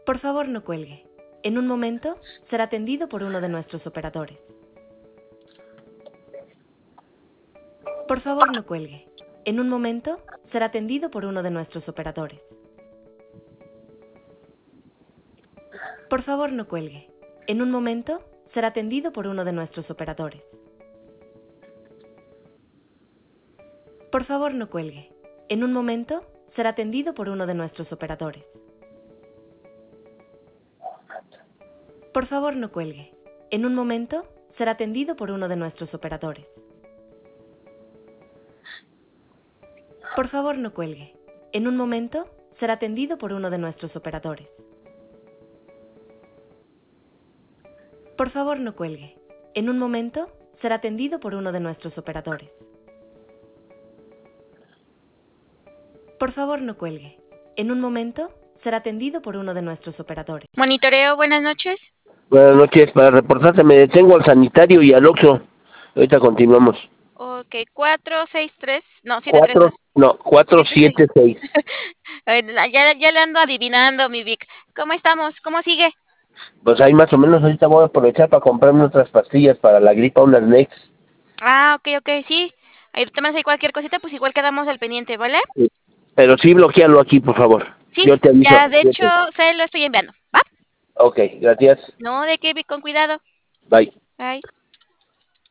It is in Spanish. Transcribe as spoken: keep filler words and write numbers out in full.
Por favor, no cuelgue. En un momento será atendido por uno de nuestros operadores. Por favor, no cuelgue. En un momento será atendido por uno de nuestros operadores. Por favor, no cuelgue. En un momento será atendido por uno de nuestros operadores. Por favor, no cuelgue. En un momento será atendido por uno de nuestros operadores. Por favor, no cuelgue. En un momento será atendido por uno de nuestros operadores. Por favor, no cuelgue. En un momento será atendido por uno de nuestros operadores. Por favor, no cuelgue. En un momento será atendido por uno de nuestros operadores. Por favor, no cuelgue. En un momento será atendido por uno de nuestros operadores. Monitoreo, buenas noches. Buenas noches, para reportarte me detengo al sanitario y al Oxxo. Ahorita continuamos. Ok, cuatro, seis, tres, no, siete, tres, Cuatro, ¿no? no, cuatro, siete, seis. siete, seis. ya, ya le ando adivinando, mi Vic. ¿Cómo estamos? ¿Cómo sigue? Pues ahí más o menos ahorita voy a aprovechar para comprarme otras pastillas para la gripa, unas Nex. Ah, ok, ok, sí. Ahí te mandas ahí cualquier cosita, pues igual quedamos al pendiente, ¿vale? Sí. Pero sí bloquealo aquí, por favor. Sí, Yo te aviso. ya de Yo hecho te... se lo estoy enviando, ¿va? Ok, gracias. No, de qué, Vic, con cuidado. Bye. Bye.